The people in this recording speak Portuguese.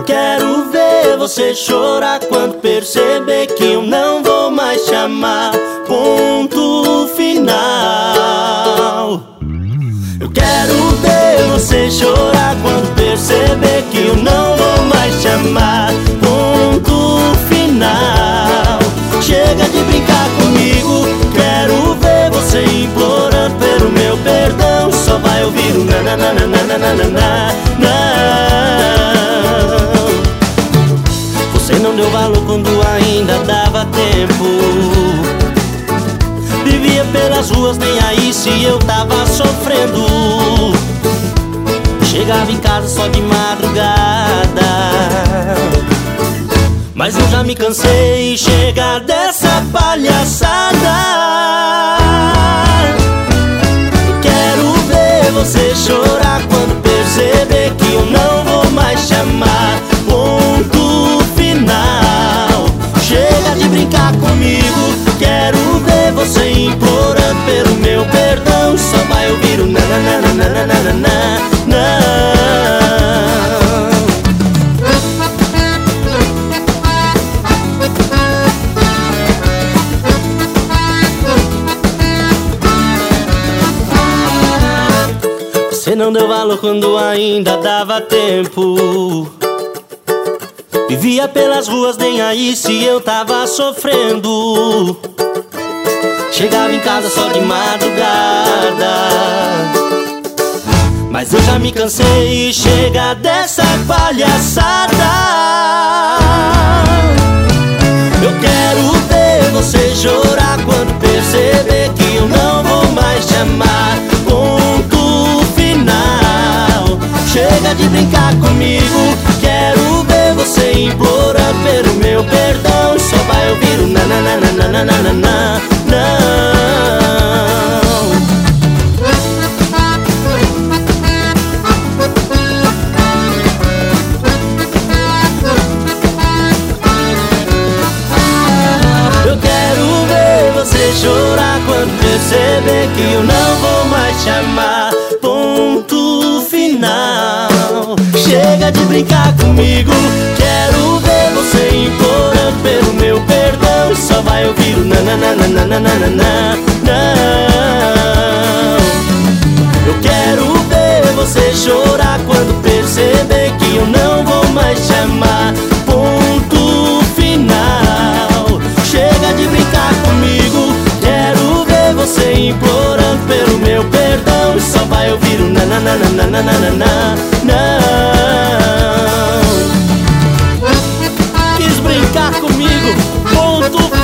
quero ver você chorar quando perceber que eu não vou mais te amar. Ponto final. Eu quero ver você chorar quando perceber que eu não vou mais te amar. Ponto final. Chega de brincar comigo, quero ver você implorando pelo meu perdão. Só vai ouvir o na na na na na na na na. Você não deu valor quando ainda dava tempo. Vivia pelas ruas nem aí se eu tava sofrendo. Chegava em casa só de madrugada. Mas eu já me cansei, chega dessa palhaçada. Quero ver você chorar quando perceber que eu não vou mais te amar. Ponto final. Chega de brincar comigo, quero ver você implorando pelo meu perdão. Só vai ouvir o na na na na na na na na. Você não deu valor quando ainda dava tempo. Vivia pelas ruas nem aí se eu tava sofrendo. Chegava em casa só de madrugada. Mas eu já me cansei, chega dessa palhaçada. Eu quero ver você chorar quando perceber que eu não vou mais te amar. Ponto final. Chega de brincar comigo, quero ver você implorando pelo meu perdão. Só vai ouvir o na na na na na na na na. Eu quero ver você chorar quando perceber que eu não vou mais te amar. Ponto final. Chega de brincar comigo, quero ver você implorando pelo meu perdão. Só vai ouvir o na na na na na na na na. Eu quero ver você chorar quando perceber que eu não vou mais te amar. Ponto final. Chega de brincar comigo, quero ver você implorando pelo meu perdão. Só vai ouvir o na na na na na na na na. Quis brincar comigo, ponto final.